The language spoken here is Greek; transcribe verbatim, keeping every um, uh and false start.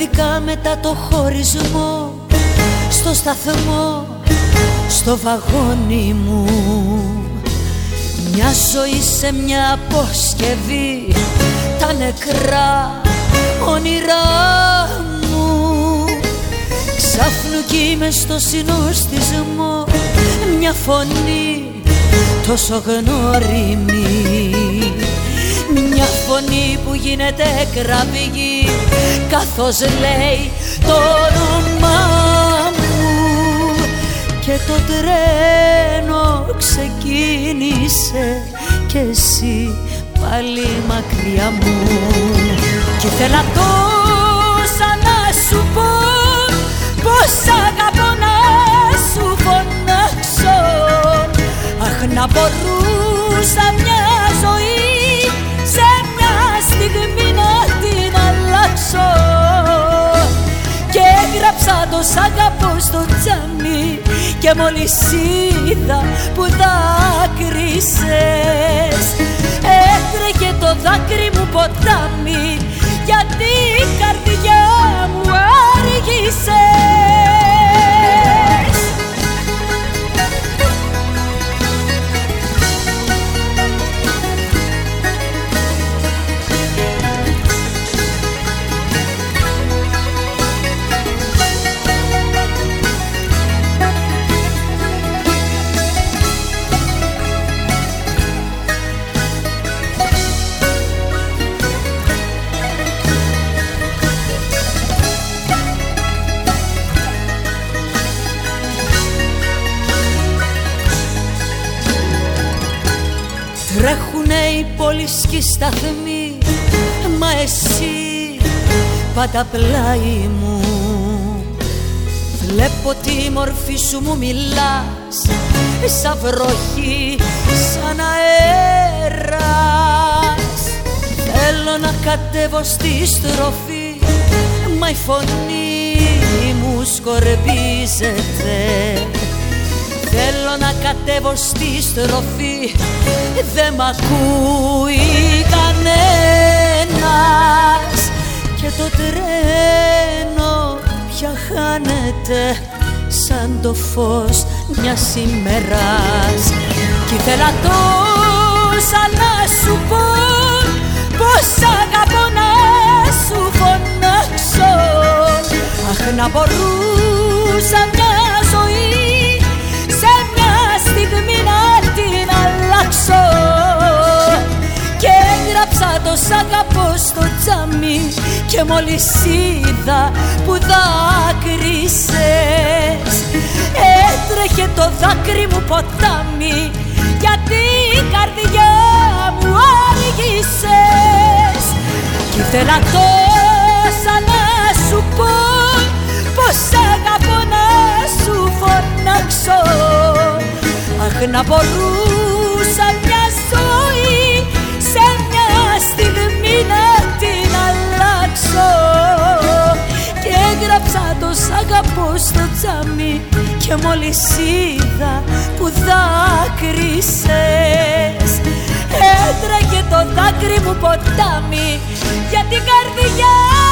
βρέθηκα μετά το χωρισμό στο σταθμό, στο βαγόνι μου. Μια ζωή σε μια αποσκευή, τα νεκρά όνειρά μου. Ξάφνου κι είμαι στο συνοστισμό, μια φωνή τόσο γνώριμη, μια φωνή που γίνεται κραυγή καθώς λέει το όνομά μου. Και το τρένο ξεκίνησε κι εσύ πάλι μακριά μου. Κι ήθελα τόσα να σου πω, πως αγαπώ να σου φωνάξω. Αχ, να μπορούσα μια ζωή σε μια στιγμή να την αλλάξω. Και έγραψα το σ' αγαπώ στο τζάμι, και μόλις είδα που δάκρυσες, έτρεχε το δάκρυ μου ποτάμι, γιατί η καρδιά μου άργησες. Τρέχουνε οι πόλεις και οι σταθμοί, μα εσύ πάντα πλάι μου. Βλέπω τη μορφή σου μου μιλάς, σαν βροχή, σαν αέρας. Θέλω να κατέβω στη στροφή, μα η φωνή μου σκορπίζεται. Θέλω να κατέβω στη στροφή, δεν μ' ακούει κανένας. Και το τρένο πια χάνεται σαν το φως μιας ημέρας. Κι ήθελα τόσα να σου πω, πως αγαπώ να σου φωνάξω. Αχ, να μπορούσα μια ζωή σε μια στιγμή να την αλλάξω. Και έγραψα το σ' αγαπώ στο τζάμι, και μόλις είδα που δάκρυσες, έτρεχε το δάκρυ μου ποτάμι, γιατί η καρδιά μου άργησες. Κι ήθελα τόσα να σου πω, πως αγαπώ να σου φωνάξω. Αχ, να μπορούσα μια ζωή σε μια στιγμή να την αλλάξω. Και έγραψα το σ' αγαπώ στο τζάμι, και μόλις είδα που δάκρυσες, έτρεχε το δάκρυ μου ποτάμι, για την καρδιά